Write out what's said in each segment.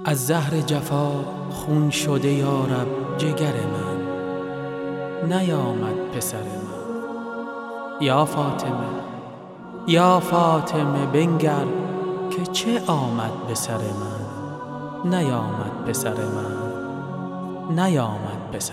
از زهر جفا خون شده یارب جگر من، نیامد پسر من. یا فاطمه بنگر که چه آمد به سر من، نیامد پسر من، نیامد پسر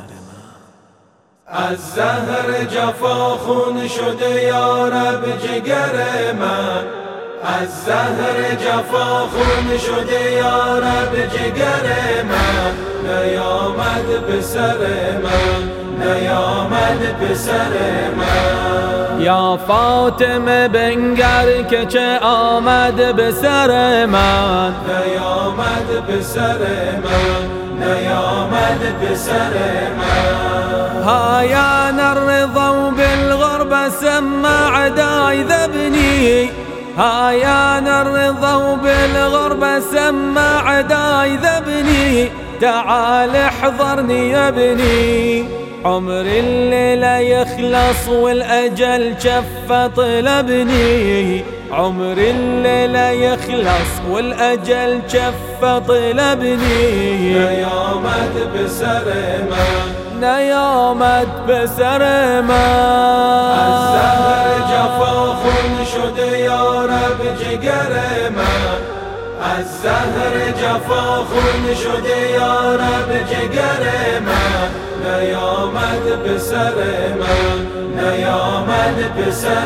من. از زهر جفا خون شده یارب جگر من، از زهر جفا خون شده یارب جگر من، نیامد به سر من، نیامد به سر من. یا فاطمه بنگر که چه آمد به سر من، نیامد به سر من، نیامد به سر من. هايان الرضا بالغربة سمع داي ذبني، هايان الرضا بالغربة سمع داي ذبني، تعال احضرني يا ابني. عمر الليلة يخلص والأجل شف طلبني، عمر الليلة يخلص والأجل شف طلبني. نیامد به سر من، نیامد به سر من. از زهر جفا خون شده یارب جگر من، از زهر جفا خون شده یارب جگر من، نیامد به سر من، نیامد به سر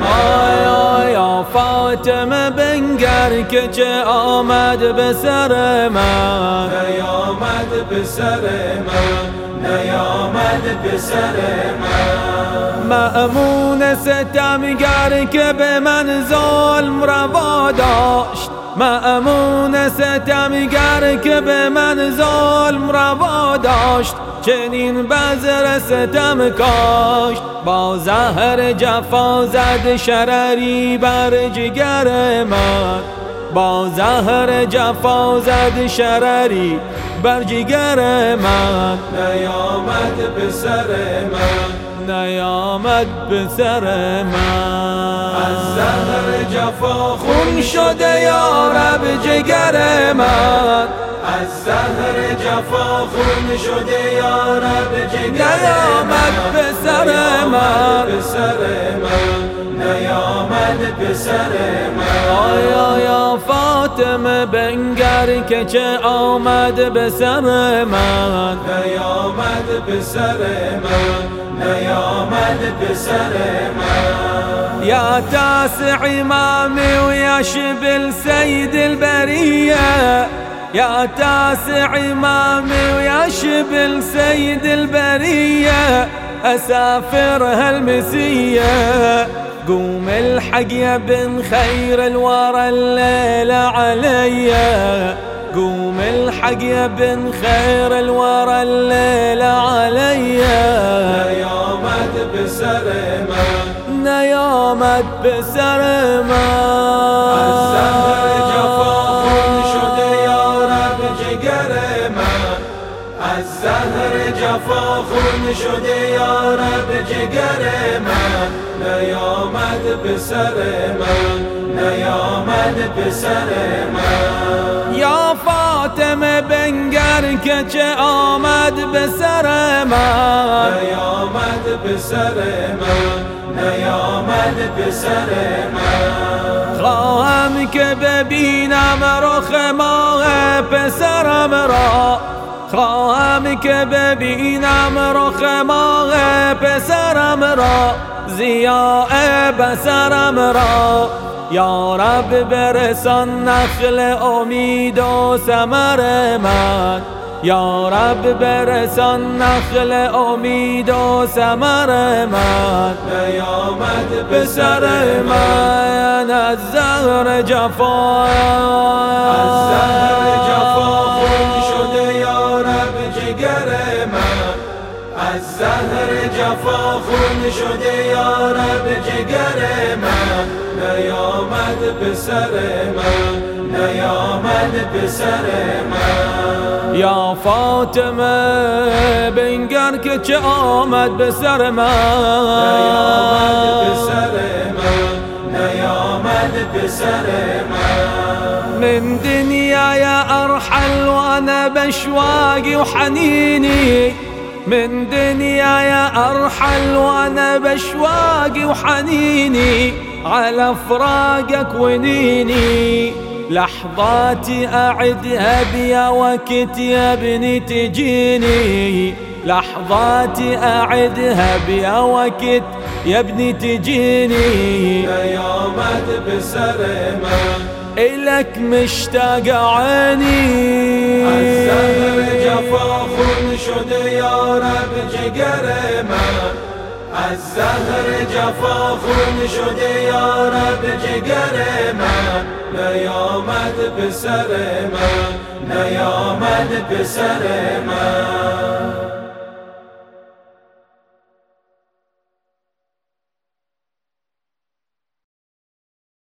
من. یا فاطمه بنگر که چه آمد به سر من، نیامد به سر من، نیامد به سر من. مأمون ستمگر که به من ظلم روا داشت، مأمون ستمگر که به من ظلم روا داشت، چنین بذر ستم کاشت. با زهر جفا زد شرری بر جگر من، با زهر جفا زد شرری بر جگر من، نیامد به سر من، نیامد به سر من. از زهر جفا خون شده یارب جگر من، از زهر جفا خون شده یارب جگر من، نیامد به سر من، به سر من، نیامد به سر من. آیا یا فاطمه بنگر که چه آمد به سر من، نیامد به سر من، نیامد به سر من. یا تاسع امامی و یا شبل سید البریه، یا تاسع امامی و یا شبل سید البریه، اسافر هالمسيه. قوم الحق يا بن خير الورى الليلة عليا، قوم الحق يا بن خير الورى الليلة عليا. نیامد به سر من، نیامد به سر من. از زهر جفا خون شده یارب جگر من، از زهر جفا خون شده یارب جگر من، نیامد به سر من، نیامد به سر من. یا فاطمه بنگر که چه آمد به سر من، نیامد به سر من، نیامد به سر من. خواهم که ببینم رخ ماه پسرم را، خواهم که ببینم رخ ماه پسرم را، ضیاء بصرم را. یا رب برسان نخل امید و ثمر من، یا رب برسان نخل امید و ثمر من، نیامد به سر من. از زهر جفا، از زهر جفا خون شده یارب جگر من، از زهر جفا خون شده یارب جگر من، نیامد به سر من، نیامد به سر من. یا فاطمه بنگر که چه آمد به سر من، نیامد به سر من، نیامد به سر من. من دنياي أرحل وأنا بشواقي وحنيني، من دنياي أرحل وأنا بشواقي وحنيني، على فراقك ونيني لحظاتي أعدها بيا وقت يا ابني تجيني، لحظاتي أعدها بيا وقت يا ابني تجيني، ليومك بسلامة إلك مشتاق عيني. الزهر جفاف شد يا رب جقرمة، الزهر جفاف شد يا رب جقرمة، ليومك بسلامة، ليومك بسلامة.